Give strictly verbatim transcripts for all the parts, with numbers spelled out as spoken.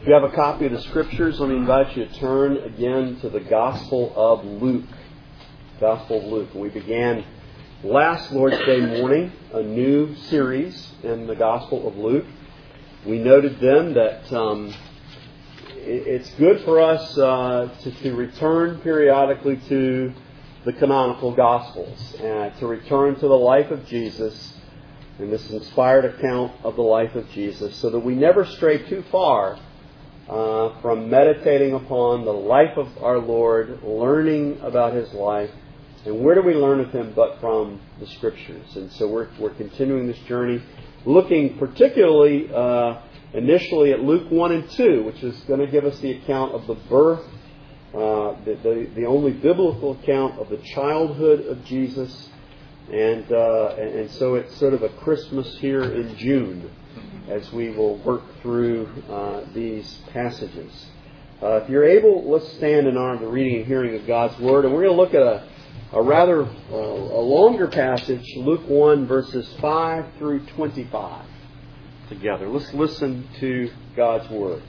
If you have a copy of the Scriptures, let me invite you to turn again to the Gospel of Luke. Gospel of Luke. We began last Lord's Day morning a new series in the Gospel of Luke. We noted then that um, it's good for us uh, to, to return periodically to the canonical Gospels and to return to the life of Jesus and this inspired account of the life of Jesus so that we never stray too far Uh, from meditating upon the life of our Lord, learning about His life. And where do we learn of Him but from the Scriptures? And so we're, we're continuing this journey, looking particularly uh, initially at Luke one and two, which is going to give us the account of the birth, uh, the, the, the only biblical account of the childhood of Jesus. And, uh, and, and so it's sort of a Christmas here in June, as we will work through uh, these passages. Uh, if you're able, let's stand in honor of the reading and hearing of God's Word. And we're going to look at a, a rather uh, a longer passage, Luke one, verses five through twenty-five together. Let's listen to God's Word.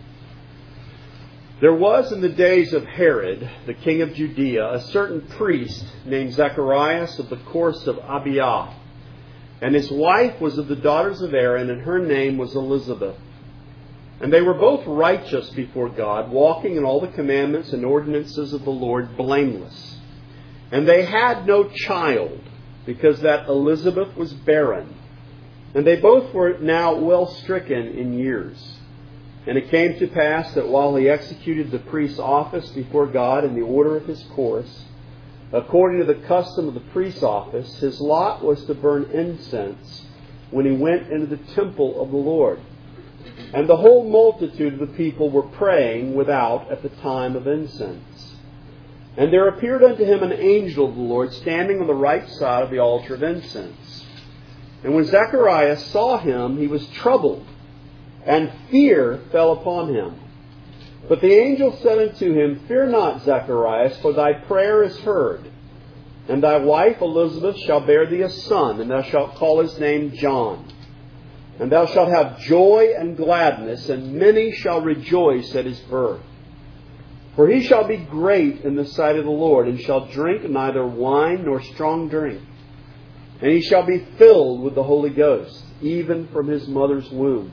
There was in the days of Herod, the king of Judea, a certain priest named Zacharias of the course of Abia. And his wife was of the daughters of Aaron, and her name was Elizabeth. And they were both righteous before God, walking in all the commandments and ordinances of the Lord blameless. And they had no child, because that Elizabeth was barren. And they both were now well stricken in years. And it came to pass that while he executed the priest's office before God in the order of his course, according to the custom of the priest's office, his lot was to burn incense when he went into the temple of the Lord. And the whole multitude of the people were praying without at the time of incense. And there appeared unto him an angel of the Lord standing on the right side of the altar of incense. And when Zacharias saw him, he was troubled, and fear fell upon him. But the angel said unto him, Fear not, Zacharias, for thy prayer is heard. And thy wife Elizabeth shall bear thee a son, and thou shalt call his name John. And thou shalt have joy and gladness, and many shall rejoice at his birth. For he shall be great in the sight of the Lord, and shall drink neither wine nor strong drink. And he shall be filled with the Holy Ghost, even from his mother's womb.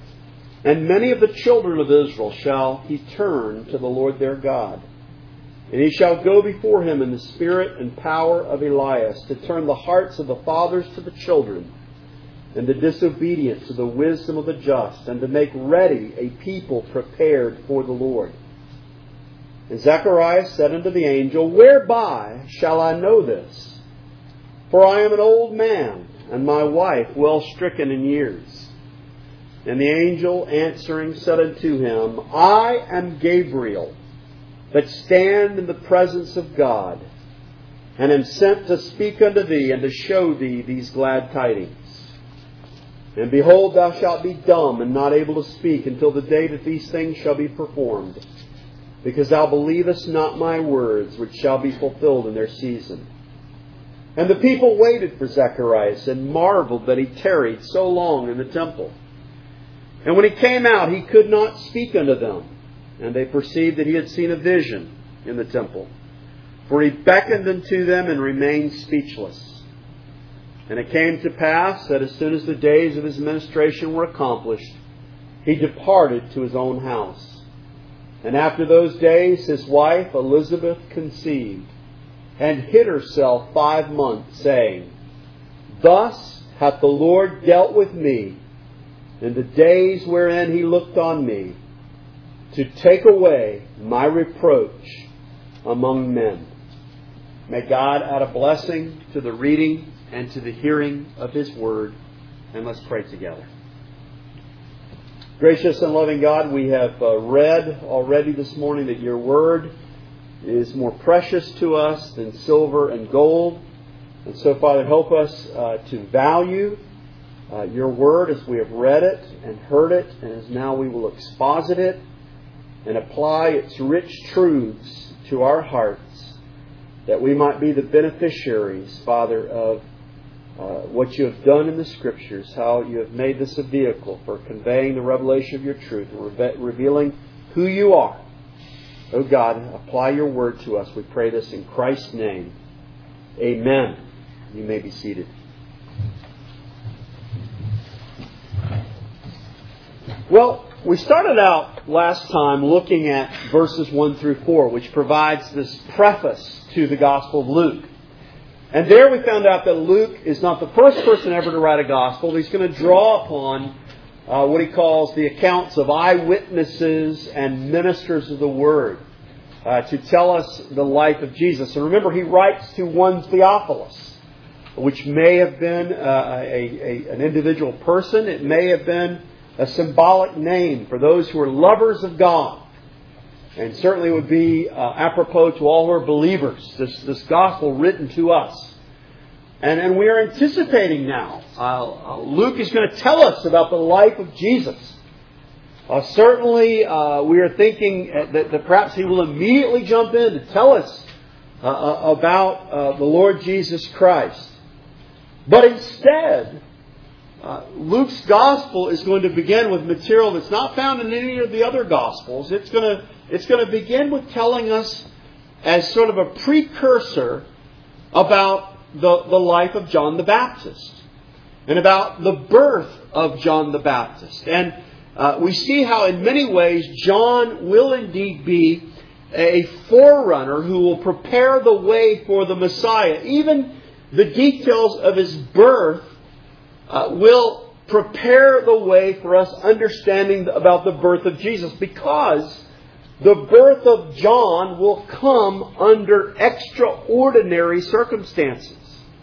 And many of the children of Israel shall he turn to the Lord their God. And he shall go before him in the spirit and power of Elias, to turn the hearts of the fathers to the children, and the disobedient to the wisdom of the just, and to make ready a people prepared for the Lord. And Zacharias said unto the angel, Whereby shall I know this? For I am an old man, and my wife well stricken in years. And the angel answering said unto him, I am Gabriel, that stand in the presence of God, and am sent to speak unto thee, and to show thee these glad tidings. And behold, thou shalt be dumb, and not able to speak, until the day that these things shall be performed, because thou believest not my words, which shall be fulfilled in their season. And the people waited for Zacharias, and marveled that he tarried so long in the temple. And when he came out, he could not speak unto them. And they perceived that he had seen a vision in the temple. For he beckoned unto them and remained speechless. And it came to pass that as soon as the days of his ministration were accomplished, he departed to his own house. And after those days his wife Elizabeth conceived, and hid herself five months, saying, Thus hath the Lord dealt with me in the days wherein he looked on me, to take away my reproach among men. May God add a blessing to the reading and to the hearing of His Word. And let's pray together. Gracious and loving God, we have uh, read already this morning that Your Word is more precious to us than silver and gold. And so, Father, help us uh, to value Uh, your Word as we have read it and heard it, and as now we will exposit it and apply its rich truths to our hearts, that we might be the beneficiaries, Father, of uh, what you have done in the Scriptures, how you have made this a vehicle for conveying the revelation of your truth and reve- revealing who you are. Oh God, apply your word to us. We pray this in Christ's name. Amen. You may be seated. Well, we started out last time looking at verses one through four, which provides this preface to the Gospel of Luke. And there we found out that Luke is not the first person ever to write a Gospel. He's going to draw upon uh, what he calls the accounts of eyewitnesses and ministers of the Word uh, to tell us the life of Jesus. And remember, he writes to one Theophilus, which may have been uh, a, a, an individual person. It may have been a symbolic name for those who are lovers of God. And certainly would be uh, apropos to all who are believers, this, this gospel written to us. And, and we are anticipating now. Uh, Luke is going to tell us about the life of Jesus. Uh, certainly uh, we are thinking that, that perhaps he will immediately jump in to tell us uh, about uh, the Lord Jesus Christ. But instead, Uh, Luke's Gospel is going to begin with material that's not found in any of the other Gospels. It's going to it's going to begin with telling us as sort of a precursor about the, the life of John the Baptist and about the birth of John the Baptist. And uh, we see how in many ways John will indeed be a forerunner who will prepare the way for the Messiah. Even the details of his birth Uh, will prepare the way for us understanding about the birth of Jesus, because the birth of John will come under extraordinary circumstances.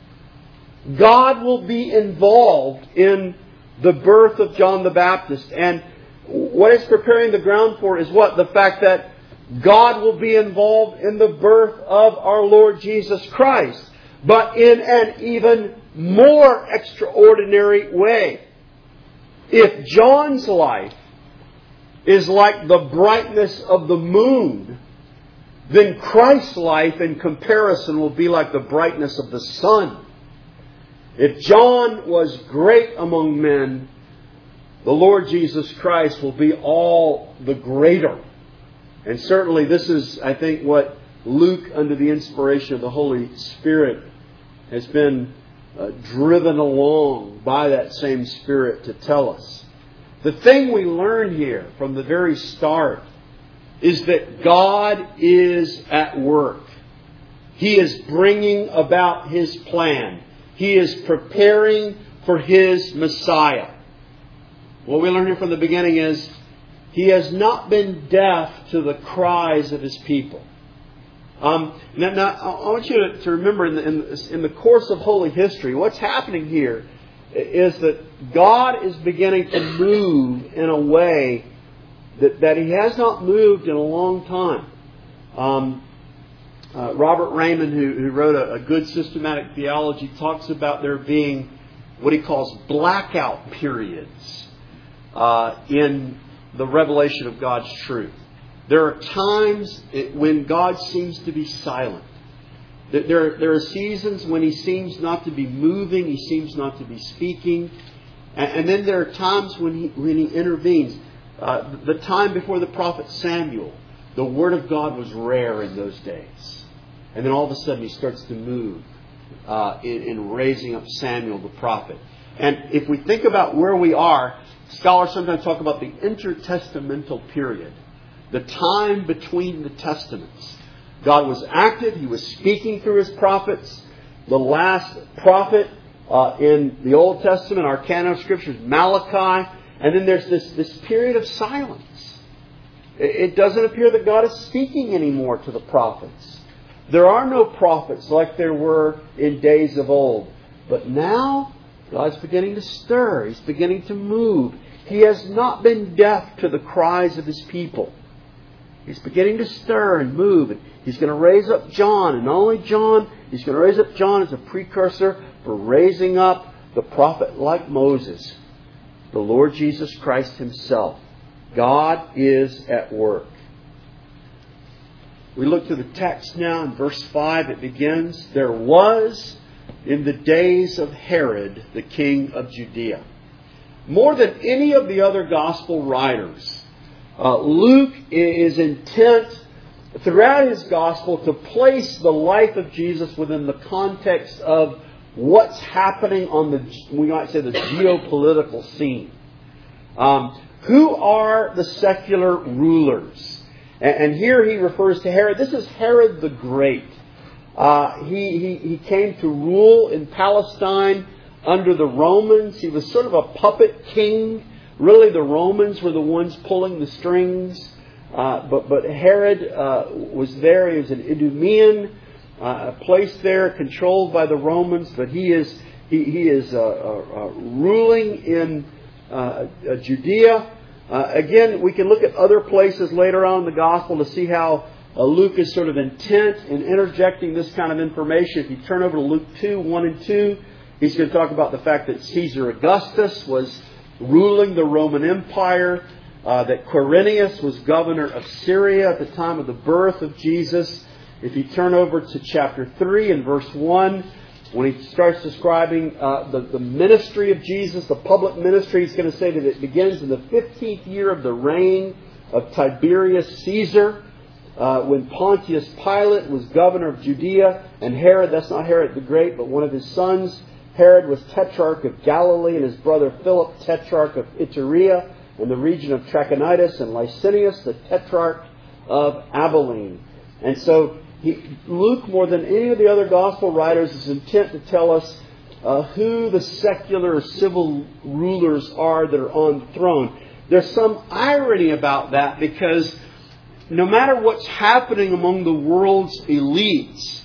God will be involved in the birth of John the Baptist. And what it's preparing the ground for is what? The fact that God will be involved in the birth of our Lord Jesus Christ, but in an even more extraordinary way. If John's life is like the brightness of the moon, then Christ's life in comparison will be like the brightness of the sun. If John was great among men, the Lord Jesus Christ will be all the greater. And certainly this is, I think, what Luke, under the inspiration of the Holy Spirit, has been Uh, driven along by that same Spirit to tell us. The thing we learn here from the very start is that God is at work. He is bringing about His plan. He is preparing for His Messiah. What we learn here from the beginning is He has not been deaf to the cries of His people. Um, now, now, I want you to, to remember in the, in, the, in the course of holy history, what's happening here is that God is beginning to move in a way that, that He has not moved in a long time. Um, uh, Robert Raymond, who, who wrote a, a good systematic theology, talks about there being what he calls blackout periods uh, in the revelation of God's truth. There are times when God seems to be silent. There, there are seasons when He seems not to be moving. He seems not to be speaking. And then there are times when He, when he intervenes. Uh, the time before the prophet Samuel, the Word of God was rare in those days. And then all of a sudden He starts to move uh, in, in raising up Samuel the prophet. And if we think about where we are, scholars sometimes talk about the intertestamental period. The time between the testaments. God was active. He was speaking through His prophets. The last prophet uh, in the Old Testament, our canon of Scripture, is Malachi. And then there's this, this period of silence. It, it doesn't appear that God is speaking anymore to the prophets. There are no prophets like there were in days of old. But now, God's beginning to stir. He's beginning to move. He has not been deaf to the cries of His people. He's beginning to stir and move. And He's going to raise up John. And not only John, He's going to raise up John as a precursor for raising up the prophet like Moses, the Lord Jesus Christ Himself. God is at work. We look to the text now in verse five. It begins, "There was in the days of Herod, the king of Judea. More than any of the other gospel writers, uh, Luke is intent throughout his gospel to place the life of Jesus within the context of what's happening on the, we might say, the geopolitical scene. Um, who are the secular rulers? And, and here he refers to Herod. This is Herod the Great. Uh, he, he, he came to rule in Palestine under the Romans. He was sort of a puppet king. Really, the Romans were the ones pulling the strings. Uh, but, but Herod uh, was there. He was an Idumean, uh, placed there, controlled by the Romans. But he is he, he is uh, uh, uh, ruling in uh, uh, Judea. Uh, again, we can look at other places later on in the Gospel to see how uh, Luke is sort of intent in interjecting this kind of information. If you turn over to Luke two, one and two, he's going to talk about the fact that Caesar Augustus was ruling the Roman Empire. Uh, that Quirinius was governor of Syria at the time of the birth of Jesus. If you turn over to chapter three and verse one, when he starts describing uh, the, the ministry of Jesus, the public ministry, he's going to say that it begins in the fifteenth year of the reign of Tiberius Caesar, uh, when Pontius Pilate was governor of Judea, and Herod, that's not Herod the Great, but one of his sons, Herod was tetrarch of Galilee, and his brother Philip, tetrarch of Iturea, in the region of Trachonitis, and Licinius, the tetrarch of Abilene. And so he, Luke, more than any of the other gospel writers, is intent to tell us uh, who the secular civil rulers are that are on the throne. There's some irony about that, because no matter what's happening among the world's elites,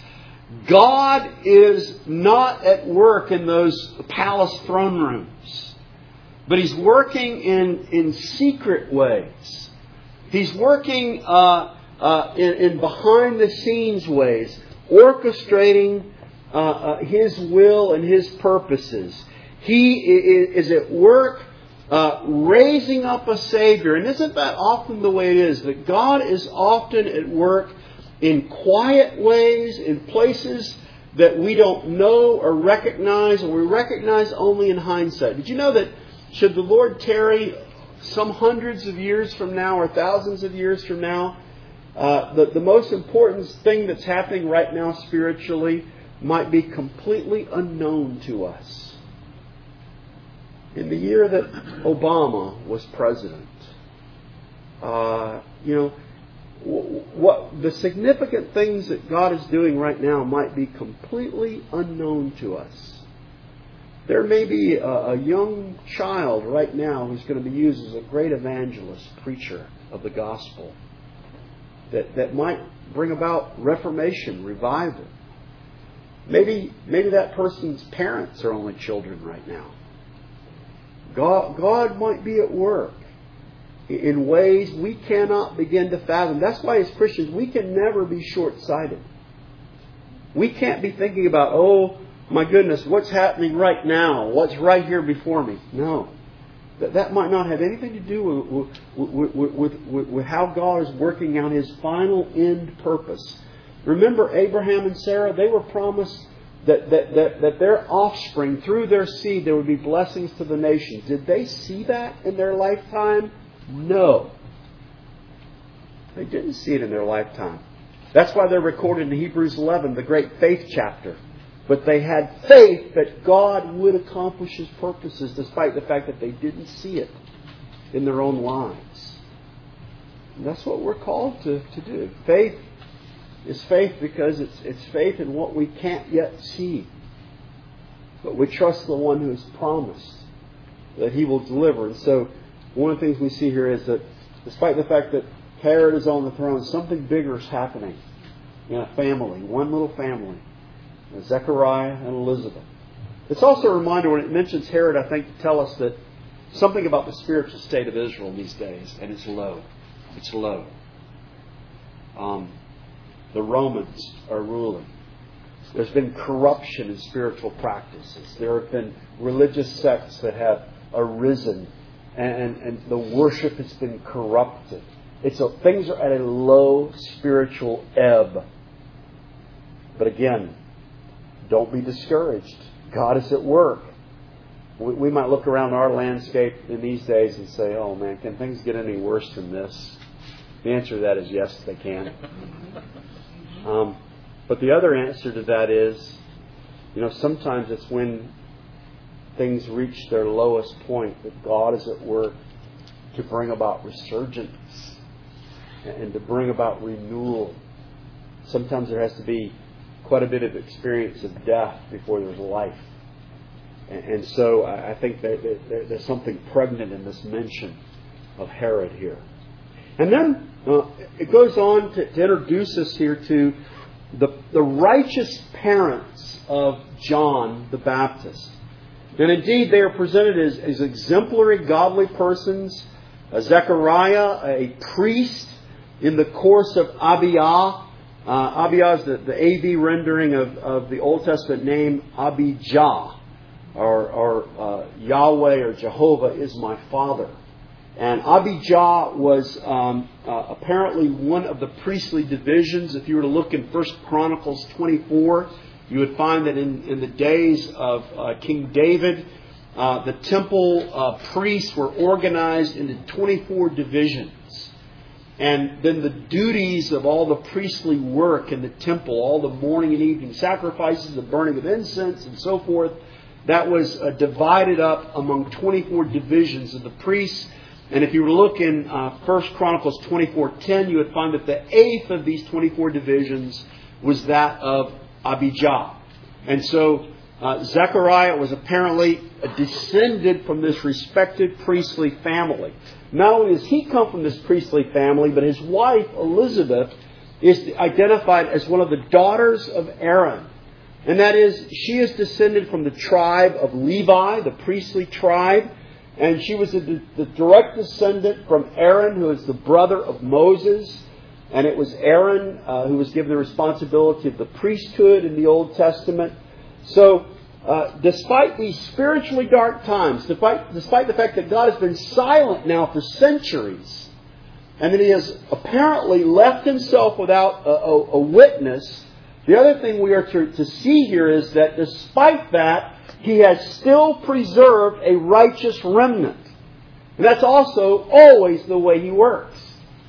God is not at work in those palace throne rooms. But He's working in, in secret ways. He's working uh, uh, in, in behind-the-scenes ways, orchestrating uh, uh, His will and His purposes. He is at work uh, raising up a Savior. And isn't that often the way it is? That God is often at work in quiet ways, in places that we don't know or recognize, or we recognize only in hindsight. Did you know that should the Lord tarry some hundreds of years from now or thousands of years from now, uh, the, the most important thing that's happening right now spiritually might be completely unknown to us? In the year that Obama was president, uh, you know, what the significant things that God is doing right now might be completely unknown to us. There may be a, a young child right now who's going to be used as a great evangelist, preacher of the gospel, that, that might bring about reformation, revival. Maybe, maybe that person's parents are only children right now. God, God might be at work in ways we cannot begin to fathom. That's why as Christians we can never be short-sighted. We can't be thinking about, oh, my goodness, what's happening right now? What's right here before me? No. That, that might not have anything to do with, with, with, with, with how God is working out His final end purpose. Remember Abraham and Sarah? They were promised that, that, that, that their offspring, through their seed, there would be blessings to the nations. Did they see that in their lifetime? No. They didn't see it in their lifetime. That's why they're recorded in Hebrews eleven, the great faith chapter. But they had faith that God would accomplish His purposes despite the fact that they didn't see it in their own lives. And that's what we're called to, to do. Faith is faith because it's, it's faith in what we can't yet see. But we trust the one who has promised that He will deliver. And so one of the things we see here is that despite the fact that Herod is on the throne, something bigger is happening in a family, one little family. Zechariah and Elizabeth. It's also a reminder when it mentions Herod, I think, to tell us that something about the spiritual state of Israel these days, and it's low. It's low. Um, the Romans are ruling. There's been corruption in spiritual practices. There have been religious sects that have arisen, and, and the worship has been corrupted. It's a, things are at a low spiritual ebb. But again, don't be discouraged. God is at work. We, we might look around our landscape in these days and say, oh man, can things get any worse than this? The answer to that is yes, they can. Um, but the other answer to that is, you know, sometimes it's when things reach their lowest point that God is at work to bring about resurgence and to bring about renewal. Sometimes there has to be quite a bit of experience of death before there's life. And so I think that there's something pregnant in this mention of Herod here. And then uh, it goes on to, to introduce us here to the, the righteous parents of John the Baptist. And indeed, they are presented as, as exemplary, godly persons. Uh, Zechariah, a priest in the course of Abiyah. Uh, Abiyah is the, the A V rendering of, of the Old Testament name Abijah, or, or uh, Yahweh or Jehovah is my father. And Abijah was um, uh, apparently one of the priestly divisions. If you were to look in First Chronicles twenty-four, you would find that in, in the days of uh, King David, uh, the temple uh, priests were organized into twenty-four divisions. And then the duties of all the priestly work in the temple, all the morning and evening sacrifices, the burning of incense and so forth, that was uh, divided up among twenty-four divisions of the priests. And if you were to look in uh, First Chronicles twenty-four ten, you would find that the eighth of these twenty-four divisions was that of Abijah. And so uh, Zechariah was apparently descended from this respected priestly family. Not only does he come from this priestly family, but his wife, Elizabeth, is identified as one of the daughters of Aaron. And that is, she is descended from the tribe of Levi, the priestly tribe. And she was the, the direct descendant from Aaron, who is the brother of Moses. And it was Aaron uh, who was given the responsibility of the priesthood in the Old Testament. So, uh, despite these spiritually dark times, despite, despite the fact that God has been silent now for centuries, and that He has apparently left Himself without a, a, a witness, the other thing we are to, to see here is that despite that, He has still preserved a righteous remnant. And that's also always the way He works.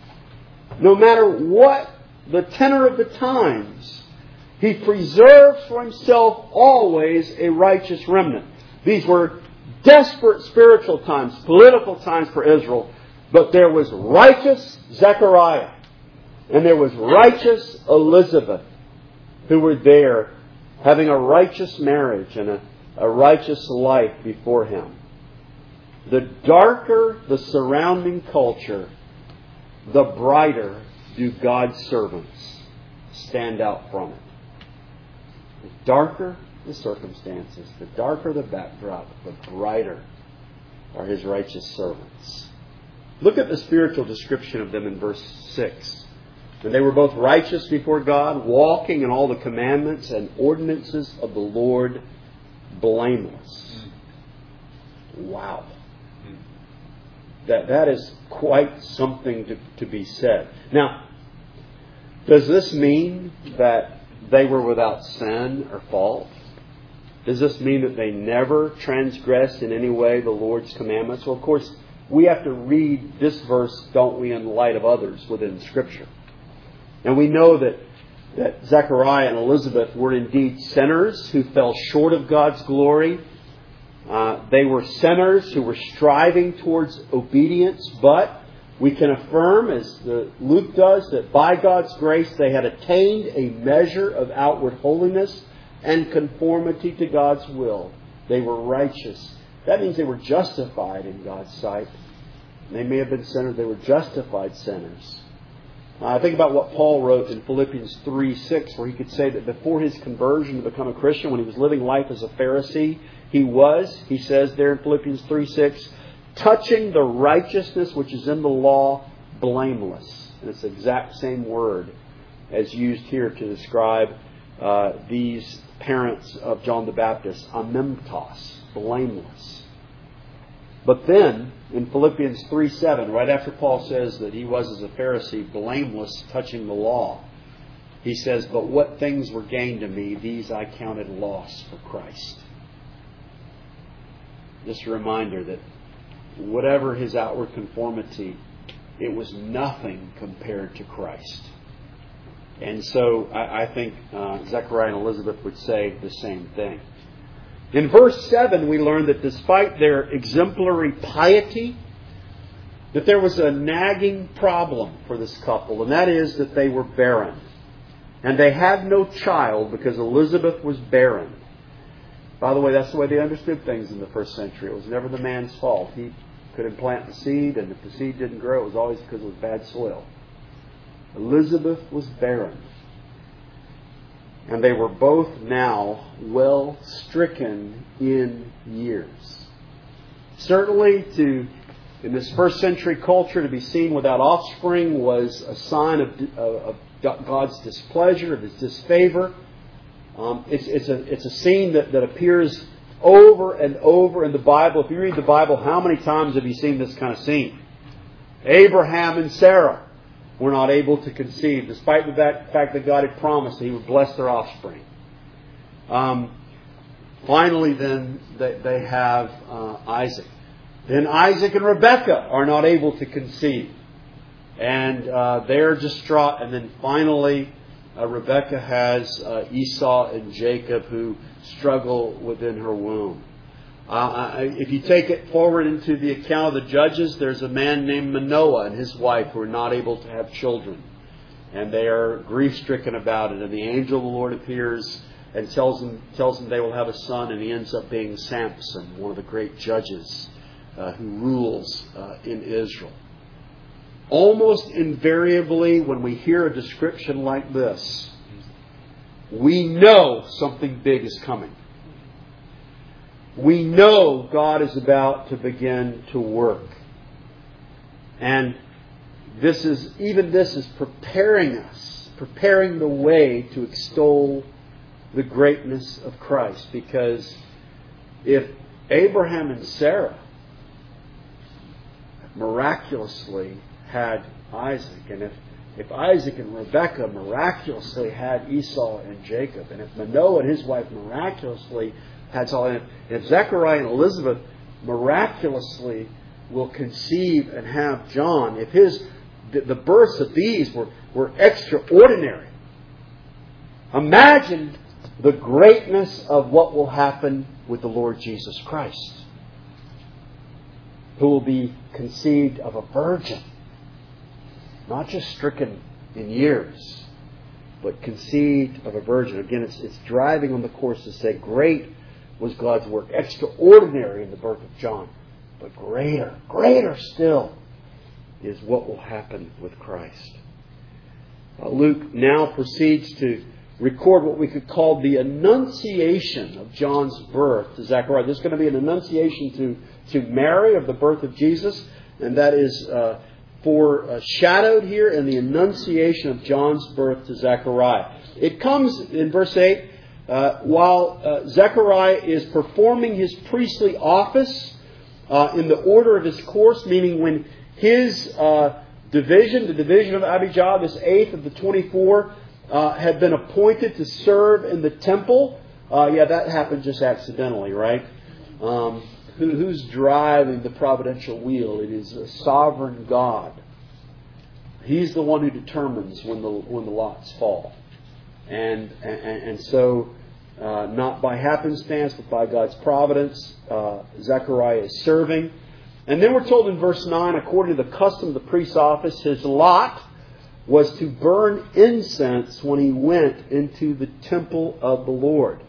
No matter what the tenor of the times, He preserves for Himself always a righteous remnant. These were desperate spiritual times, political times for Israel. But there was righteous Zechariah. And there was righteous Elizabeth, who were there having a righteous marriage and a, a righteous life before Him. The darker the surrounding culture, the brighter do God's servants stand out from it. The darker the circumstances, the darker the backdrop, the brighter are His righteous servants. Look at the spiritual description of them in verse six. And they were both righteous before God, walking in all the commandments and ordinances of the Lord, blameless. Wow. That, that is quite something to, to be said. Now, does this mean that they were without sin or fault? Does this mean that they never transgressed in any way the Lord's commandments? Well, of course, we have to read this verse, don't we, in light of others within Scripture. And we know that, that Zechariah and Elizabeth were indeed sinners who fell short of God's glory. Uh, they were sinners who were striving towards obedience, but we can affirm, as the, Luke does, that by God's grace they had attained a measure of outward holiness and conformity to God's will. They were righteous. That means they were justified in God's sight. They may have been sinners, they were justified sinners. Uh, think about what Paul wrote in Philippians three six, where he could say that before his conversion to become a Christian, when he was living life as a Pharisee, he was, he says there in Philippians three six, touching the righteousness which is in the law, blameless. And it's the exact same word as used here to describe uh, these parents of John the Baptist, amemtos, blameless. But then, in Philippians three seven, right after Paul says that he was as a Pharisee, blameless, touching the law, he says, "But what things were gained to me, these I counted loss for Christ." Just a reminder that whatever his outward conformity, it was nothing compared to Christ. And so I, I think uh, Zechariah and Elizabeth would say the same thing. In verse seven, we learn that despite their exemplary piety, that there was a nagging problem for this couple, and that is that they were barren. And they had no child because Elizabeth was barren. By the way, that's the way they understood things in the first century. It was never the man's fault. He could implant the seed, and if the seed didn't grow, it was always because it was bad soil. Elizabeth was barren. And they were both now well stricken in years. Certainly, to in this first century culture, to be seen without offspring was a sign of, of God's displeasure, of His disfavor. Um, it's, it's, a, it's a scene that, that appears over and over in the Bible. If you read the Bible, how many times have you seen this kind of scene? Abraham and Sarah were not able to conceive, despite the fact that God had promised that He would bless their offspring. Um, finally, then, they, they have uh, Isaac. Then Isaac and Rebekah are not able to conceive. And uh, they're distraught. And then finally, uh, Rebekah has uh, Esau and Jacob who struggle within her womb. Uh, if you take it forward into the account of the Judges, there's a man named Manoah and his wife who are not able to have children. And they are grief-stricken about it. And the angel of the Lord appears and tells them, tells them they will have a son. And he ends up being Samson, one of the great judges uh, who rules uh, in Israel. Almost invariably, when we hear a description like this, we know something big is coming. We know God is about to begin to work. And this is, even this is preparing us, preparing the way to extol the greatness of Christ. Because if Abraham and Sarah miraculously had Isaac, and if, if Isaac and Rebekah miraculously had Esau and Jacob, and if Manoah and his wife miraculously had Saul, and if Zechariah and Elizabeth miraculously will conceive and have John, if his the, the births of these were, were extraordinary, imagine the greatness of what will happen with the Lord Jesus Christ, who will be conceived of a virgin, not just stricken in years, but conceived of a virgin. Again, it's, it's driving on the course to say, great was God's work, extraordinary in the birth of John, but greater, greater still is what will happen with Christ. Uh, Luke now proceeds to record what we could call the annunciation of John's birth to Zechariah. There's going to be an annunciation to, to Mary of the birth of Jesus, and that is uh, foreshadowed here in the annunciation of John's birth to Zechariah. It comes in verse eight, uh, while uh, Zechariah is performing his priestly office uh, in the order of his course, meaning when his uh, division, the division of Abijah, this eighth of the twenty-four, uh, had been appointed to serve in the temple. Uh, yeah, that happened just accidentally, right? Um, who, who's driving the providential wheel? It is a sovereign God. He's the one who determines when the when the lots fall, and and, and so uh, not by happenstance, but by God's providence, uh, Zechariah is serving. And then we're told in verse nine, according to the custom of the priest's office, his lot was to burn incense when he went into the temple of the Lord.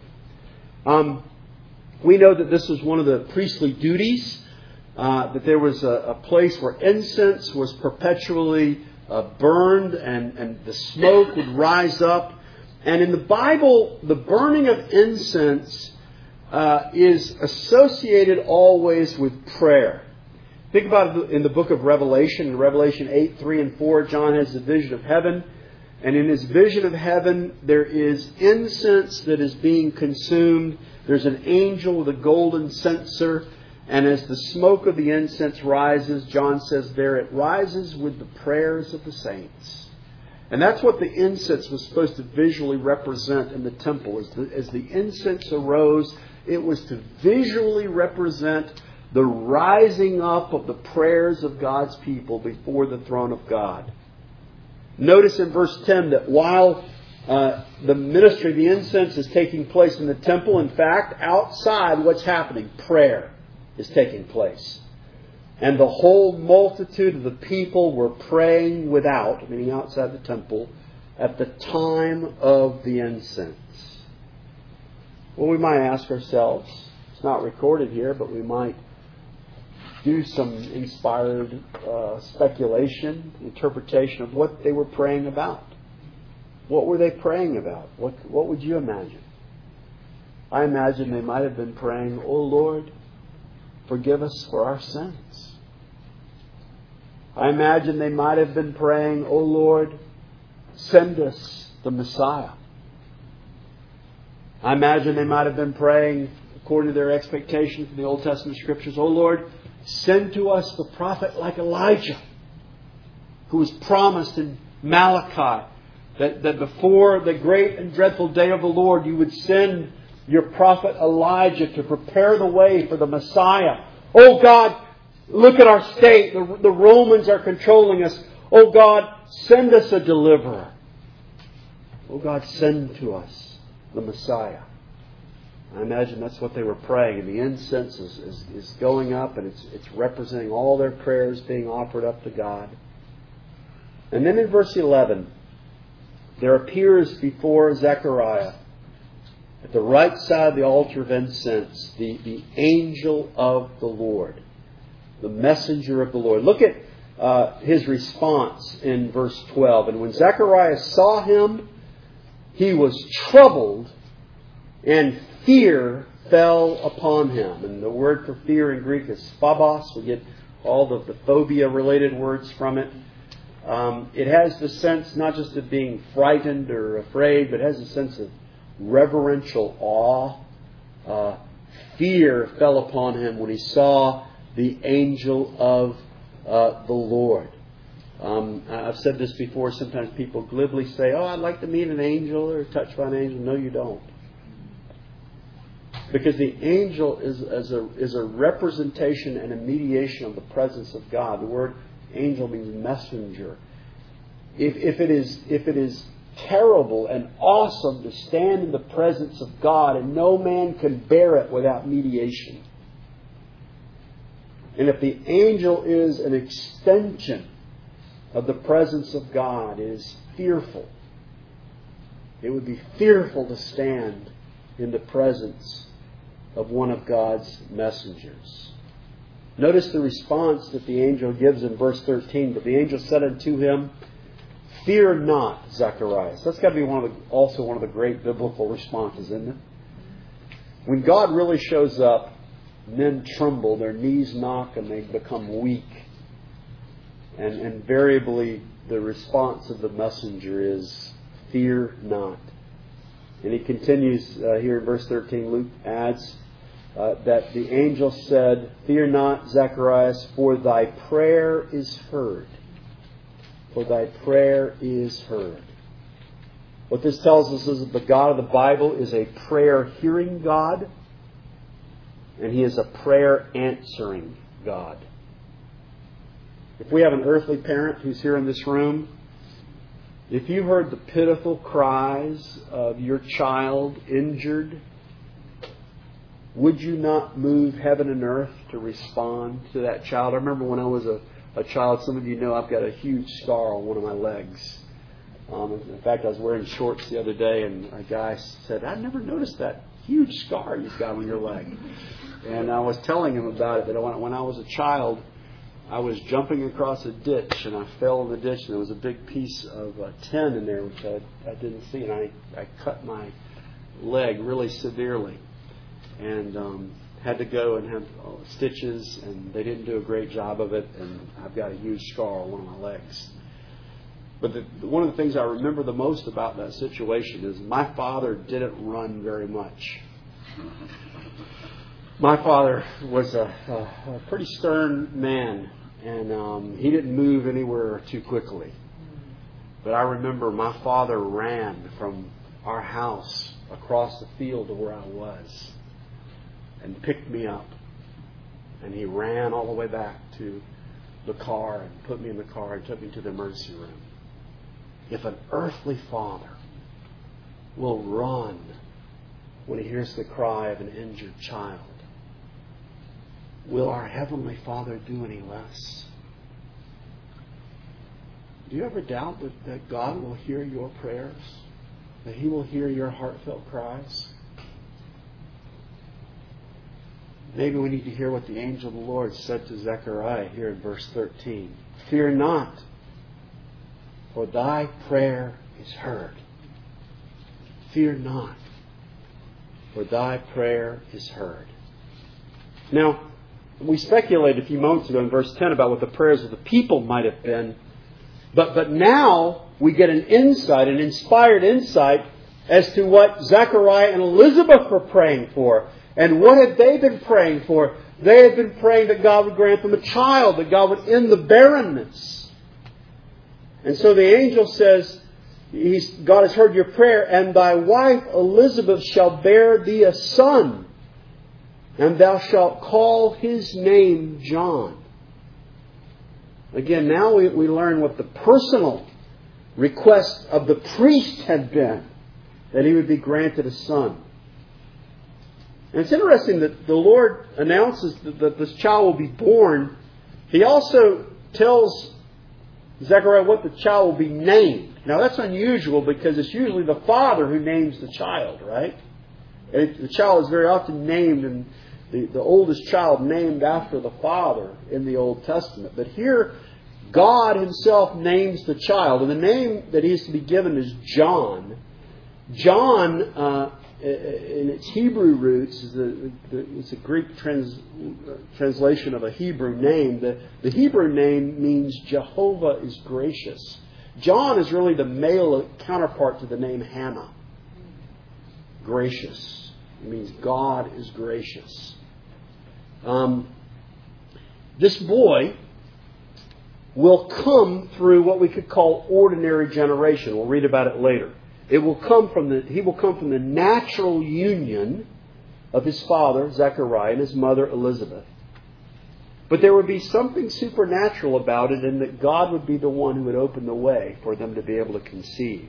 Um, we know that this was one of the priestly duties, uh, that there was a, a place where incense was perpetually uh, burned and, and the smoke would rise up. And in the Bible, the burning of incense uh, is associated always with prayer. Think about it in the book of Revelation. In Revelation eight, three and four, John has the vision of heaven. And in his vision of heaven, there is incense that is being consumed. There's an angel with a golden censer. And as the smoke of the incense rises, John says there, it rises with the prayers of the saints. And that's what the incense was supposed to visually represent in the temple. As the, as the incense arose, it was to visually represent the rising up of the prayers of God's people before the throne of God. Notice in verse ten that while uh, the ministry of the incense is taking place in the temple, in fact, outside what's happening? Prayer is taking place. And the whole multitude of the people were praying without, meaning outside the temple, at the time of the incense. Well, we might ask ourselves, it's not recorded here, but we might do some inspired uh, speculation, interpretation of what they were praying about. What were they praying about? What, what would you imagine? I imagine they might have been praying, "Oh Lord, forgive us for our sins." I imagine they might have been praying, "Oh Lord, send us the Messiah." I imagine they might have been praying, according to their expectation from the Old Testament Scriptures, "Oh Lord, send to us the prophet like Elijah, who was promised in Malachi that, that before the great and dreadful day of the Lord, you would send your prophet Elijah to prepare the way for the Messiah. Oh God, look at our state. The, the Romans are controlling us. Oh God, send us a deliverer. Oh God, send to us the Messiah." I imagine that's what they were praying. And the incense is, is, is going up, and it's, it's representing all their prayers being offered up to God. And then in verse eleven, there appears before Zechariah, at the right side of the altar of incense, the, the angel of the Lord, the messenger of the Lord. Look at uh, his response in verse twelve. "And when Zechariah saw him, he was troubled, and fear fell upon him." And the word for fear in Greek is phobos. We get all the, the phobia-related words from it. Um, it has the sense not just of being frightened or afraid, but it has a sense of reverential awe. Uh, fear fell upon him when he saw the angel of uh, the Lord. Um, I've said this before. Sometimes people glibly say, "Oh, I'd like to meet an angel or touched by an angel." No, you don't. Because the angel is, is, a, is a representation and a mediation of the presence of God. The word angel means messenger. If, if, it is, if it is terrible and awesome to stand in the presence of God, and no man can bear it without mediation, and if the angel is an extension of the presence of God, it is fearful. It would be fearful to stand in the presence of one of God's messengers. Notice the response that the angel gives in verse thirteen. "But the angel said unto him, Fear not, Zacharias." That's got to be one of the, also one of the great biblical responses, isn't it? When God really shows up, men tremble, their knees knock, and they become weak. And invariably, the response of the messenger is, "Fear not." And he continues uh, here in verse thirteen. Luke adds uh, that the angel said, "Fear not, Zacharias, for thy prayer is heard." For thy prayer is heard. What this tells us is that the God of the Bible is a prayer-hearing God, and He is a prayer-answering God. If we have an earthly parent who's here in this room, if you heard the pitiful cries of your child injured, would you not move heaven and earth to respond to that child? I remember when I was a, a child, some of you know I've got a huge scar on one of my legs. Um, in fact, I was wearing shorts the other day, and a guy said, "I've never noticed that huge scar you've got on your leg." And I was telling him about it, that when I was a child, I was jumping across a ditch, and I fell in the ditch, and there was a big piece of uh, tin in there, which I, I didn't see, and I, I cut my leg really severely, and um, had to go and have uh, stitches, and they didn't do a great job of it, and I've got a huge scar on one of my legs. But the, one of the things I remember the most about that situation is my father didn't run very much. My father was a, a, a pretty stern man, and um, he didn't move anywhere too quickly. But I remember my father ran from our house across the field to where I was and picked me up. And he ran all the way back to the car and put me in the car and took me to the emergency room. If an earthly father will run when he hears the cry of an injured child, will our Heavenly Father do any less? Do you ever doubt that, that God will hear your prayers? That He will hear your heartfelt cries? Maybe we need to hear what the angel of the Lord said to Zechariah here in verse thirteen. Fear not, for thy prayer is heard. Fear not, for thy prayer is heard. Now, we speculated a few moments ago in verse ten about what the prayers of the people might have been. But, but now we get an insight, an inspired insight as to what Zechariah and Elizabeth were praying for. And what had they been praying for? They had been praying that God would grant them a child, that God would end the barrenness. And so the angel says, he's, God has heard your prayer, and thy wife Elizabeth shall bear thee a son, and thou shalt call his name John. Again, now we, we learn what the personal request of the priest had been, that he would be granted a son. And it's interesting that the Lord announces that, that this child will be born. He also tells Zechariah what the child will be named. Now that's unusual because it's usually the father who names the child, right? And the child is very often named, and the, the oldest child named after the father in the Old Testament. But here, God Himself names the child. And the name that he is to be given is John. John, uh, in its Hebrew roots, is the, the, it's a Greek trans, translation of a Hebrew name. The, the Hebrew name means Jehovah is gracious. John is really the male counterpart to the name Hannah. Gracious. It means God is gracious. Um, this boy will come through what we could call ordinary generation. We'll read about it later. It will come from the, he will come from the natural union of his father, Zechariah, and his mother, Elizabeth. But there would be something supernatural about it, in that God would be the one who would open the way for them to be able to conceive.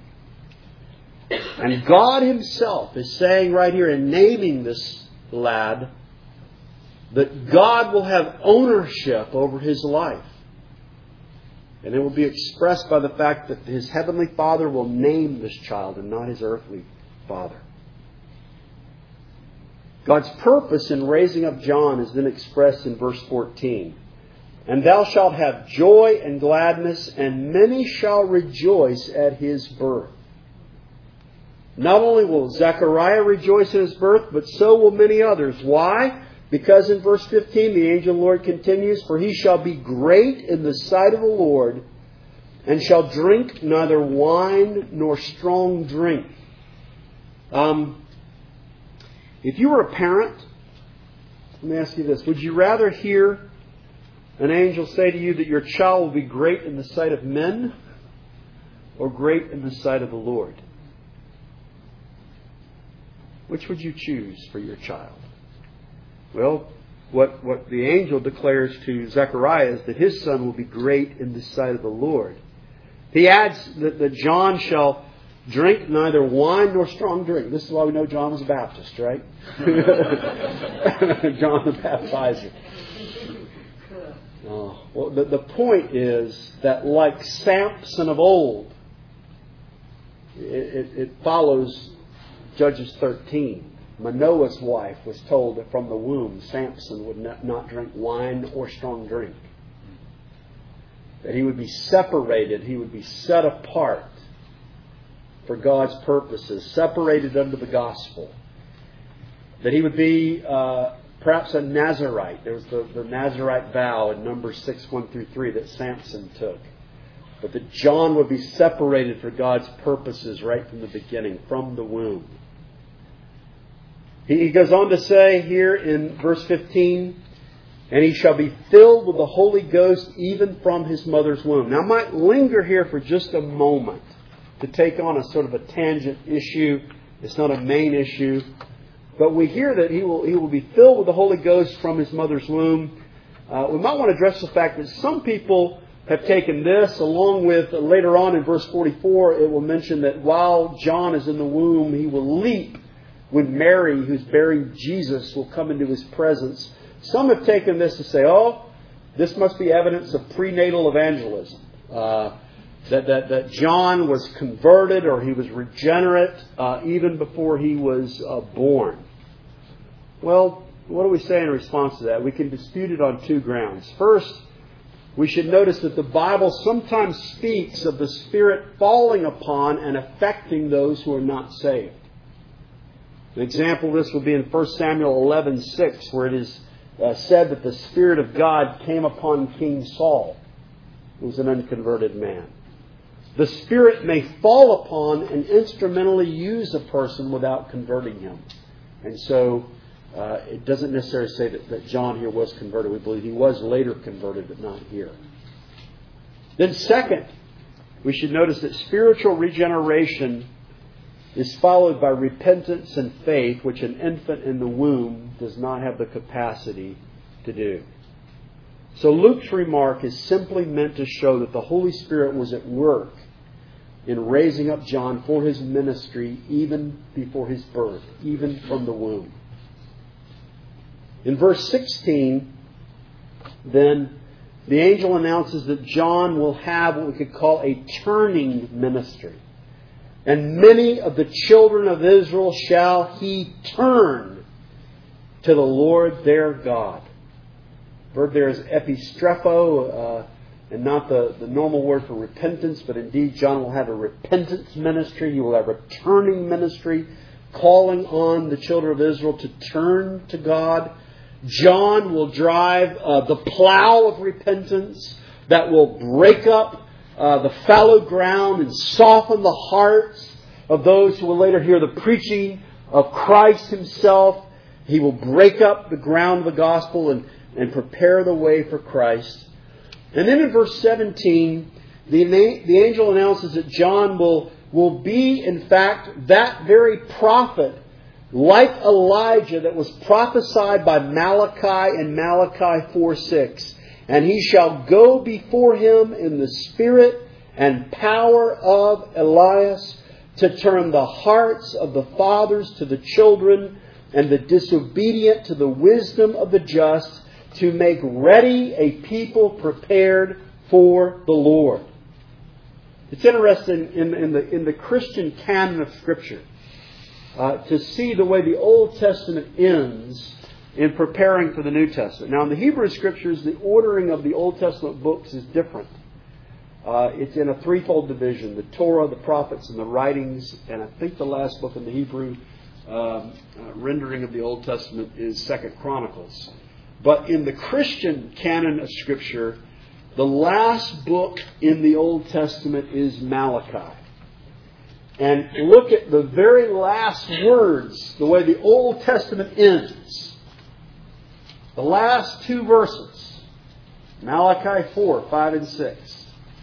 And God Himself is saying right here in naming this lad that God will have ownership over his life. And it will be expressed by the fact that his heavenly Father will name this child and not his earthly father. God's purpose in raising up John is then expressed in verse fourteen. And thou shalt have joy and gladness, and many shall rejoice at his birth. Not only will Zechariah rejoice at his birth, but so will many others. Why? Because in verse fifteen, the angel of the Lord continues, For he shall be great in the sight of the Lord, and shall drink neither wine nor strong drink. Um, if you were a parent, let me ask you this. Would you rather hear an angel say to you that your child will be great in the sight of men, or great in the sight of the Lord? Which would you choose for your child? Well, what, what the angel declares to Zechariah is that his son will be great in the sight of the Lord. He adds that, that John shall drink neither wine nor strong drink. This is why we know John was a Baptist, right? John the Baptizer. Oh, well, the, the point is that like Samson of old, it, it, it follows Judges thirteen. Manoah's wife was told that from the womb Samson would not, not drink wine or strong drink. That he would be separated, he would be set apart for God's purposes, separated under the gospel. That he would be uh, perhaps a Nazirite. There was the, the Nazirite vow in Numbers six, one through three that Samson took. But that John would be separated for God's purposes right from the beginning, from the womb. He goes on to say here in verse fifteen, And he shall be filled with the Holy Ghost even from his mother's womb. Now I might linger here for just a moment to take on a sort of a tangent issue. It's not a main issue. But we hear that he will, he will be filled with the Holy Ghost from his mother's womb. Uh, we might want to address the fact that some people have taken this along with, uh, later on in verse forty-four, it will mention that while John is in the womb, he will leap when Mary, who's bearing Jesus, will come into his presence. Some have taken this to say, oh, this must be evidence of prenatal evangelism. Uh, that, that, that John was converted or he was regenerate uh, even before he was uh, born. Well, what do we say in response to that? We can dispute it on two grounds. First, we should notice that the Bible sometimes speaks of the Spirit falling upon and affecting those who are not saved. An example of this will be in First Samuel eleven six, where it is uh, said that the Spirit of God came upon King Saul, who was an unconverted man. The Spirit may fall upon and instrumentally use a person without converting him. And so uh, it doesn't necessarily say that, that John here was converted. We believe he was later converted, but not here. Then second, we should notice that spiritual regeneration is followed by repentance and faith, which an infant in the womb does not have the capacity to do. So Luke's remark is simply meant to show that the Holy Spirit was at work in raising up John for his ministry even before his birth, even from the womb. In verse sixteen, then, the angel announces that John will have what we could call a turning ministry. And many of the children of Israel shall he turn to the Lord their God. The verb there is epistrepo, uh, and not the, the normal word for repentance, but indeed John will have a repentance ministry. He will have a turning ministry, calling on the children of Israel to turn to God. John will drive uh, the plow of repentance that will break up uh, the fallow ground and soften the hearts of those who will later hear the preaching of Christ Himself. He will break up the ground of the gospel and, and prepare the way for Christ. And then in verse seventeen, the, the angel announces that John will, will be, in fact, that very prophet, like Elijah, that was prophesied by Malachi in Malachi four six. And he shall go before him in the spirit and power of Elias to turn the hearts of the fathers to the children and the disobedient to the wisdom of the just, to make ready a people prepared for the Lord. It's interesting in, in, the, in the Christian canon of Scripture uh, to see the way the Old Testament ends in preparing for the New Testament. Now, in the Hebrew Scriptures, the ordering of the Old Testament books is different. Uh, it's in a threefold division: the Torah, the prophets, and the writings. And I think the last book in the Hebrew um, uh, rendering of the Old Testament is Second Chronicles. But in the Christian canon of Scripture, the last book in the Old Testament is Malachi. And look at the very last words, the way the Old Testament ends. The last two verses, Malachi four, five and six.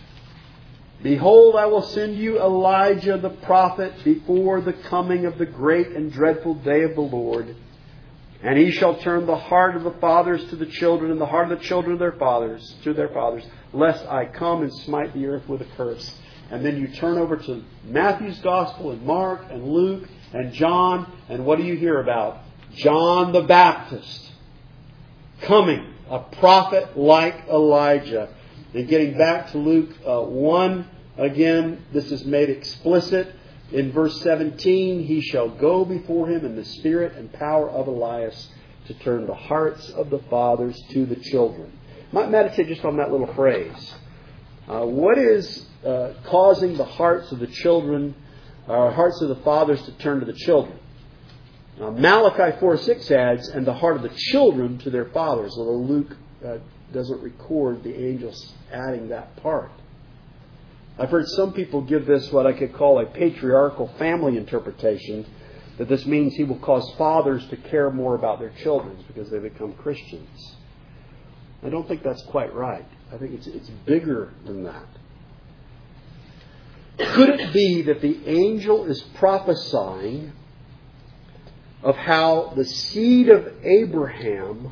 Behold, I will send you Elijah the prophet before the coming of the great and dreadful day of the Lord. And he shall turn the heart of the fathers to the children, and the heart of the children of their fathers to their fathers, lest I come and smite the earth with a curse. And then you turn over to Matthew's Gospel and Mark and Luke and John, and what do you hear about? John the Baptist coming, a prophet like Elijah. And getting back to Luke uh, one, again, this is made explicit. In verse seventeen, he shall go before him in the spirit and power of Elias to turn the hearts of the fathers to the children. Might meditate just on that little phrase. Uh, what is uh, causing the hearts of the children, or hearts of the fathers to turn to the children? Now, Malachi four six adds, and the heart of the children to their fathers, although Luke uh, doesn't record the angels adding that part. I've heard some people give this what I could call a patriarchal family interpretation, that this means he will cause fathers to care more about their children because they become Christians. I don't think that's quite right. I think it's, it's bigger than that. Could it be that the angel is prophesying of how the seed of Abraham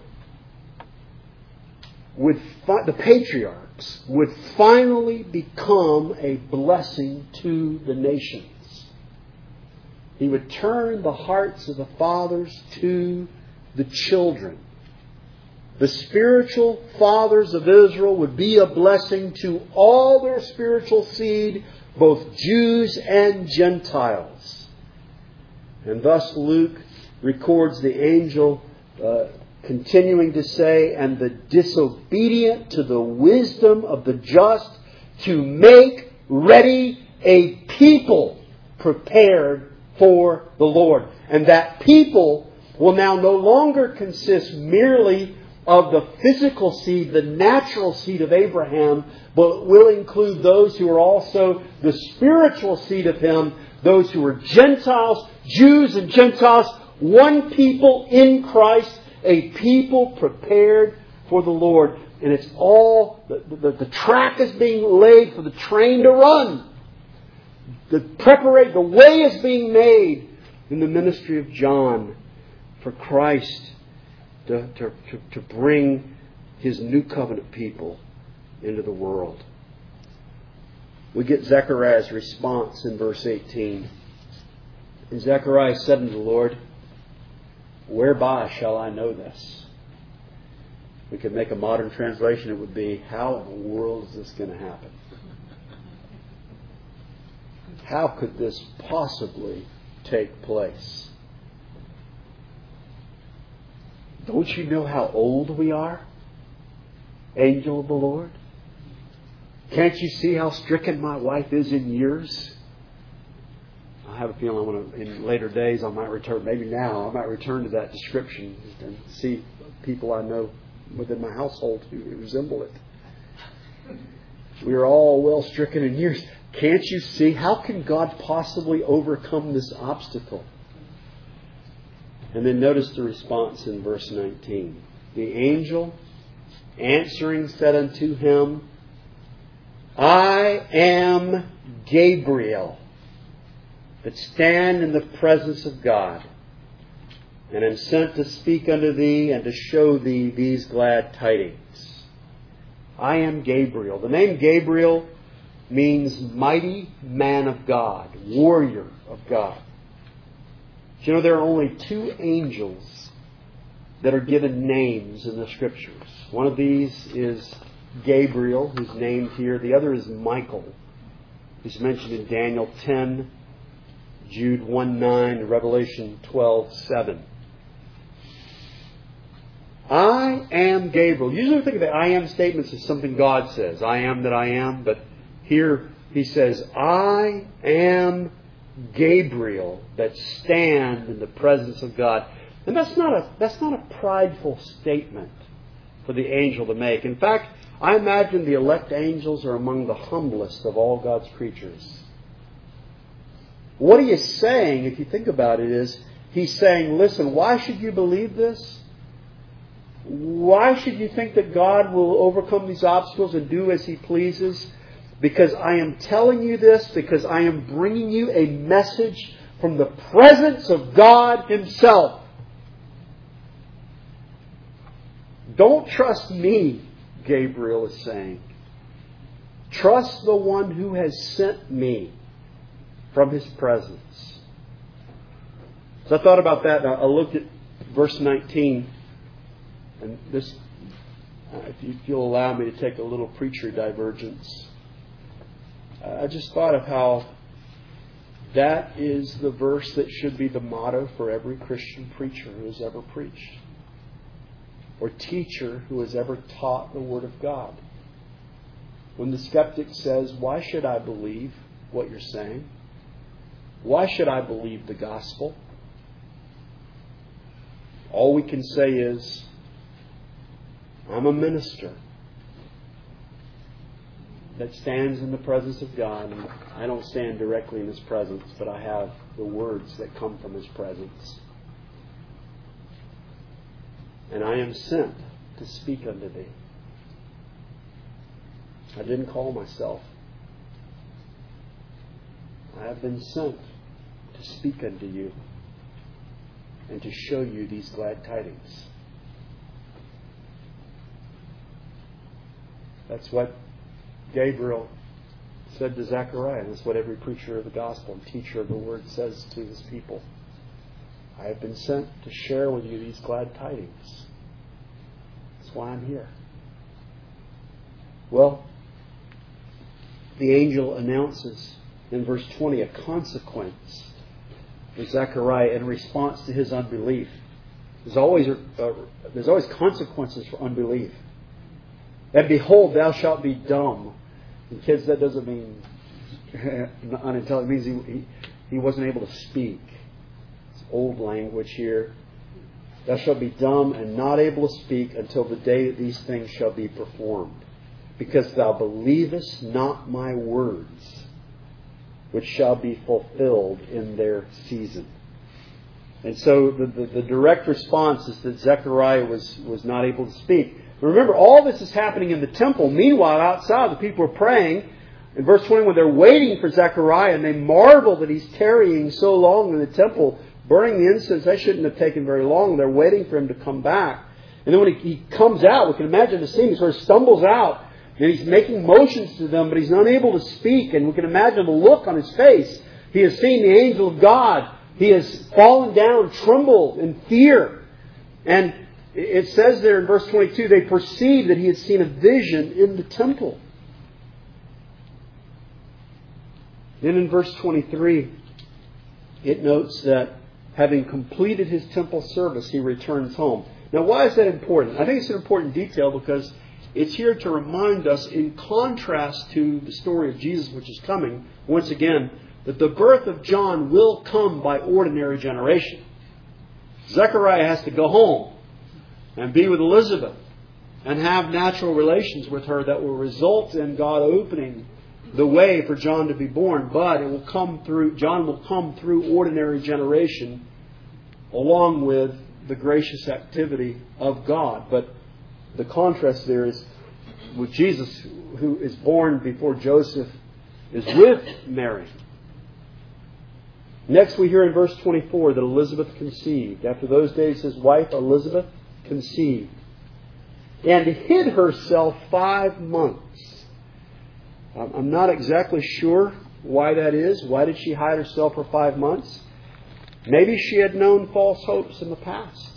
would, fi- the patriarchs, would finally become a blessing to the nations? He would turn the hearts of the fathers to the children. The spiritual fathers of Israel would be a blessing to all their spiritual seed, both Jews and Gentiles. And thus Luke records the angel uh, continuing to say, and the disobedient to the wisdom of the just, to make ready a people prepared for the Lord. And that people will now no longer consist merely of the physical seed, the natural seed of Abraham, but will include those who are also the spiritual seed of him, those who are Gentiles, Jews and Gentiles, one people in Christ, a people prepared for the Lord. And it's all, the, the, the track is being laid for the train to run. The preparation, the way is being made in the ministry of John for Christ to, to, to, to bring His new covenant people into the world. We get Zechariah's response in verse eighteen. And Zechariah said unto the Lord, whereby shall I know this? We could make a modern translation. It would be, how in the world is this going to happen? How could this possibly take place? Don't you know how old we are, angel of the Lord? Can't you see how stricken my wife is in years? I have a feeling I'm going to, in later days I might return, maybe now, I might return to that description and see people I know within my household who resemble it. We are all well stricken in years. Can't you see? How can God possibly overcome this obstacle? And then notice the response in verse nineteen. The angel answering said unto him, I am Gabriel, that stand in the presence of God, and am sent to speak unto thee and to show thee these glad tidings. I am Gabriel. The name Gabriel means mighty man of God, warrior of God. You know, there are only two angels that are given names in the Scriptures. One of these is Gabriel, who's named here. The other is Michael, who's mentioned in Daniel ten, Jude one nine, Revelation twelve seven. I am Gabriel. Usually we think of the I am statements as something God says. I am that I am. But here he says, I am Gabriel that stand in the presence of God. And that's not a that's not a prideful statement for the angel to make. In fact, I imagine the elect angels are among the humblest of all God's creatures. What he is saying, if you think about it, is he's saying, listen, why should you believe this? Why should you think that God will overcome these obstacles and do as He pleases? Because I am telling you this, because I am bringing you a message from the presence of God Himself. Don't trust me, Gabriel is saying. Trust the one who has sent me from His presence. So I thought about that. I looked at verse nineteen. And this, if you'll allow me to take a little preacher divergence. I just thought of how that is the verse that should be the motto for every Christian preacher who has ever preached, or teacher who has ever taught the Word of God. When the skeptic says, why should I believe what you're saying? Why should I believe the gospel? All we can say is, I'm a minister that stands in the presence of God. And I don't stand directly in His presence, but I have the words that come from His presence. And I am sent to speak unto thee. I didn't call myself. I have been sent to speak unto you and to show you these glad tidings. That's what Gabriel said to Zechariah, and that's what every preacher of the gospel and teacher of the word says to his people. I have been sent to share with you these glad tidings. That's why I'm here. Well, the angel announces in verse twenty a consequence for Zechariah in response to his unbelief. There's always uh, there's always consequences for unbelief. And behold, thou shalt be dumb. And kids, that doesn't mean unintelligent. It means he, he, he wasn't able to speak. It's old language here. Thou shalt be dumb and not able to speak until the day that these things shall be performed. Because thou believest not my words, which shall be fulfilled in their season. And so the, the, the direct response is that Zechariah was, was not able to speak. Remember, all this is happening in the temple. Meanwhile, outside, the people are praying. In verse twenty-one, they're waiting for Zechariah, and they marvel that he's tarrying so long in the temple, burning the incense. That shouldn't have taken very long. They're waiting for him to come back. And then when he, he comes out, we can imagine the scene. He sort of stumbles out, and he's making motions to them, but he's unable to speak. And we can imagine the look on his face. He has seen the angel of God. He has fallen down, trembled in fear. And it says there in verse twenty-two, they perceived that he had seen a vision in the temple. Then in verse twenty-three, it notes that having completed his temple service, he returns home. Now, why is that important? I think it's an important detail because it's here to remind us, in contrast to the story of Jesus, which is coming, once again, that the birth of John will come by ordinary generation. Zechariah has to go home and be with Elizabeth and have natural relations with her that will result in God opening the way for John to be born. But it will come through, John will come through ordinary generation along with the gracious activity of God. But the contrast there is with Jesus, who is born before Joseph is with Mary. Next we hear in verse twenty-four that Elizabeth conceived. After those days his wife Elizabeth conceived and hid herself five months. I'm not exactly sure why that is. Why did she hide herself for five months? Maybe she had known false hopes in the past.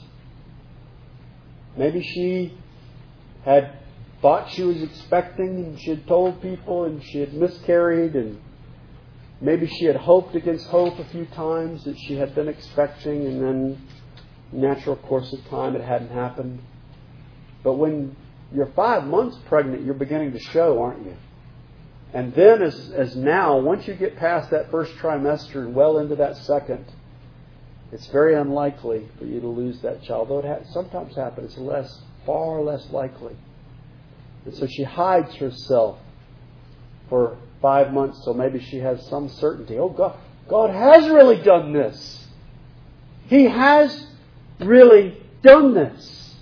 Maybe she had thought she was expecting and she had told people and she had miscarried, and maybe she had hoped against hope a few times that she had been expecting, and then natural course of time it hadn't happened. But when you're five months pregnant, you're beginning to show, aren't you? And then as, as now, once you get past that first trimester and well into that second, it's very unlikely for you to lose that child. Though it ha- sometimes happens, it's less, far less likely. And so she hides herself for five months, so maybe she has some certainty. Oh, God, God has really done this. He has really done this.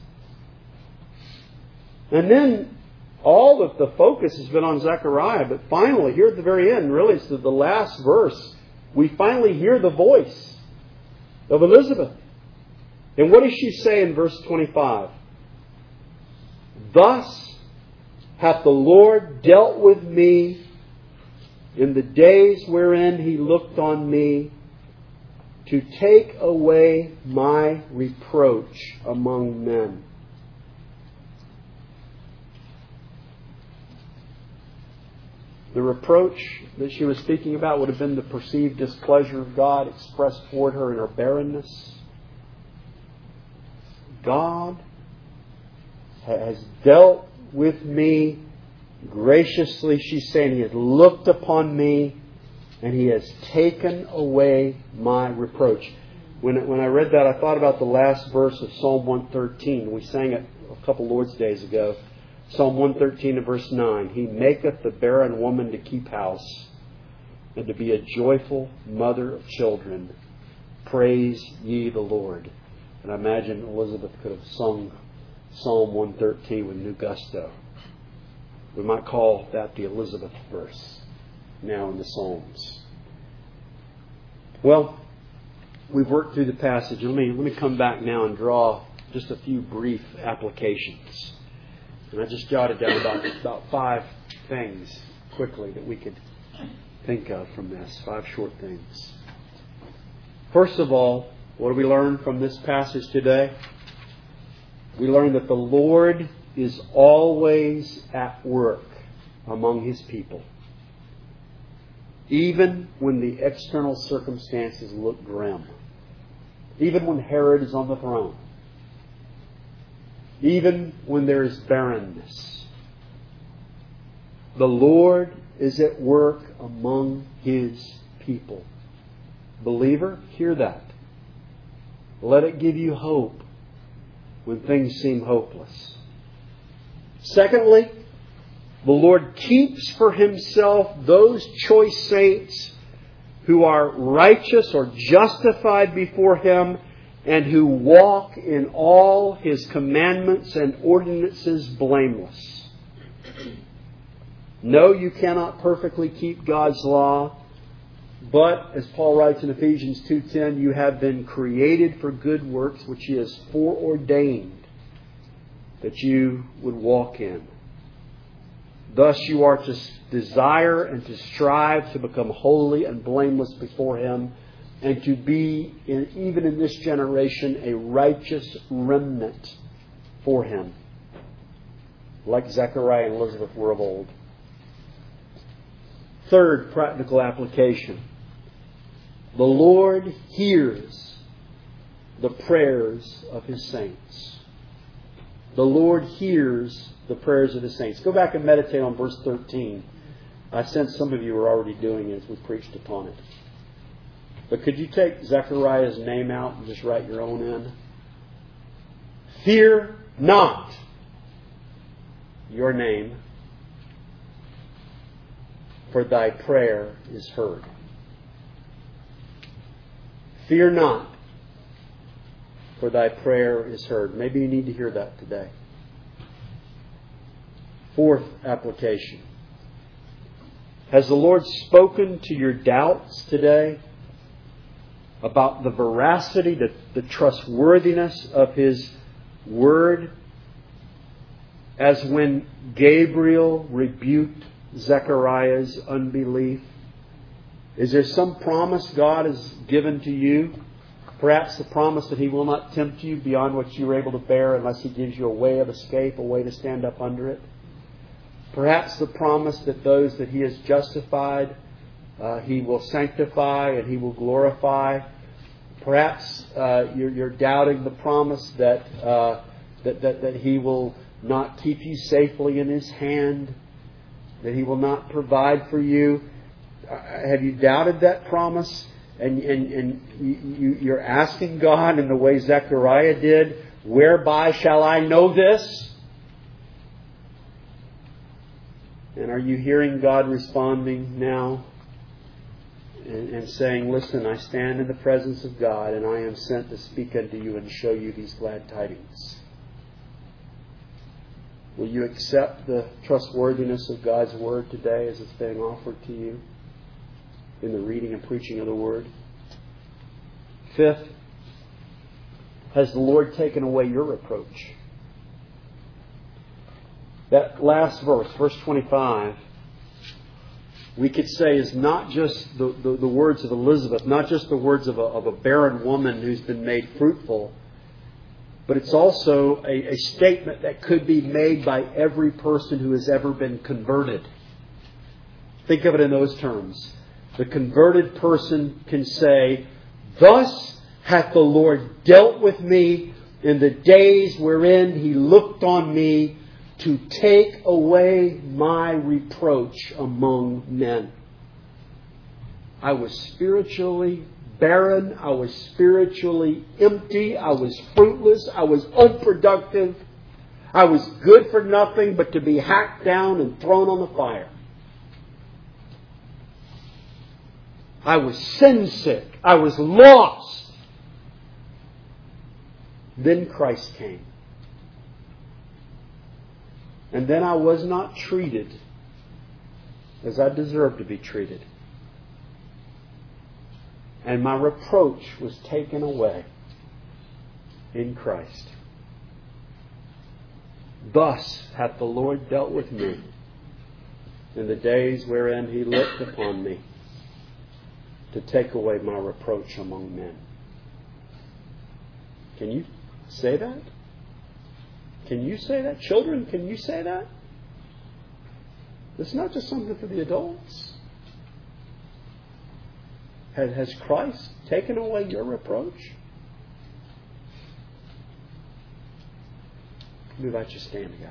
And then all of the focus has been on Zechariah, but finally, here at the very end, really it's the, the last verse, we finally hear the voice of Elizabeth. And what does she say in verse twenty-five? Thus hath the Lord dealt with me in the days wherein He looked on me, to take away my reproach among men. The reproach that she was speaking about would have been the perceived displeasure of God expressed toward her in her barrenness. God has dealt with me graciously, she's saying. He has looked upon me and He has taken away my reproach. When, when I read that, I thought about the last verse of Psalm one thirteen. We sang it a couple Lord's Days ago. Psalm one thirteen and verse nine. He maketh the barren woman to keep house, and to be a joyful mother of children. Praise ye the Lord. And I imagine Elizabeth could have sung Psalm one thirteen with new gusto. We might call that the Elizabeth verse now in the Psalms. Well, we've worked through the passage. Let me, let me come back now and draw just a few brief applications. And I just jotted down about, about five things quickly that we could think of from this. Five short things. First of all, what do we learn from this passage today? We learn that the Lord is always at work among His people, even when the external circumstances look grim, even when Herod is on the throne, even when there is barrenness. The Lord is at work among His people. Believer, hear that. Let it give you hope when things seem hopeless. Secondly, the Lord keeps for Himself those choice saints who are righteous or justified before Him and who walk in all His commandments and ordinances blameless. No, you cannot perfectly keep God's law, but, as Paul writes in Ephesians two ten, you have been created for good works which He has foreordained that you would walk in. Thus you are to desire and to strive to become holy and blameless before Him, and to be, in, even in this generation, a righteous remnant for Him, like Zechariah and Elizabeth were of old. Third practical application. The Lord hears the prayers of His saints. The Lord hears the prayers of His saints. Go back and meditate on verse thirteen. I sense some of you are already doing it as we preached upon it. But could you take Zechariah's name out and just write your own in? Fear not your name, for thy prayer is heard. Fear not, for thy prayer is heard. Maybe you need to hear that today. Fourth application. Has the Lord spoken to your doubts today about the veracity, the, the trustworthiness of His Word, as when Gabriel rebuked Zechariah's unbelief? Is there some promise God has given to you? Perhaps the promise that He will not tempt you beyond what you are able to bear unless He gives you a way of escape, a way to stand up under it. Perhaps the promise that those that He has justified, uh, He will sanctify and He will glorify. Perhaps uh, you're, you're doubting the promise that, uh, that, that, that He will not keep you safely in His hand, that He will not provide for you. Uh, have you doubted that promise? And, and, and you, you're asking God in the way Zechariah did, whereby shall I know this? And are you hearing God responding now and, and saying, listen, I stand in the presence of God and I am sent to speak unto you and show you these glad tidings? Will you accept the trustworthiness of God's Word today as it's being offered to you in the reading and preaching of the Word? Fifth, has the Lord taken away your reproach? That last verse, verse twenty-five, we could say is not just the, the, the words of Elizabeth, not just the words of a, of a barren woman who's been made fruitful, but it's also a, a statement that could be made by every person who has ever been converted. Think of it in those terms. The converted person can say, thus hath the Lord dealt with me in the days wherein He looked on me to take away my reproach among men. I was spiritually barren. I was spiritually empty. I was fruitless. I was unproductive. I was good for nothing but to be hacked down and thrown on the fire. I was sin sick. I was lost. Then Christ came. And then I was not treated as I deserved to be treated. And my reproach was taken away in Christ. Thus hath the Lord dealt with me in the days wherein He looked upon me to take away my reproach among men. Can you say that? Can you say that? Children, can you say that? It's not just something for the adults. Has Christ taken away your reproach? Let me let you stand together.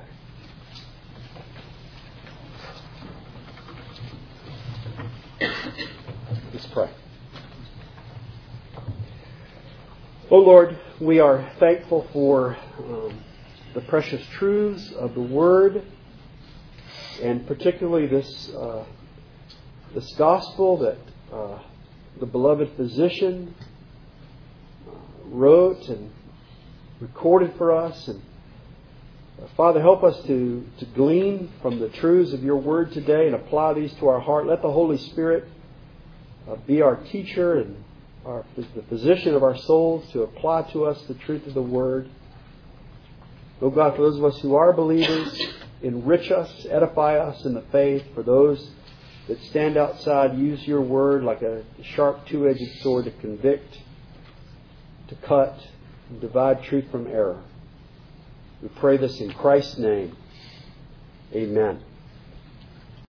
Let's pray. Oh Lord, we are thankful for um, the precious truths of the Word, and particularly this uh, this gospel that uh, the beloved physician uh, wrote and recorded for us. And uh, Father, help us to, to glean from the truths of your Word today and apply these to our heart. Let the Holy Spirit uh, be our teacher and our, the physician of our souls to apply to us the truth of the Word. Oh God, for those of us who are believers, enrich us, edify us in the faith. For those that stand outside, use your Word like a sharp two-edged sword to convict, to cut, and divide truth from error. We pray this in Christ's name. Amen.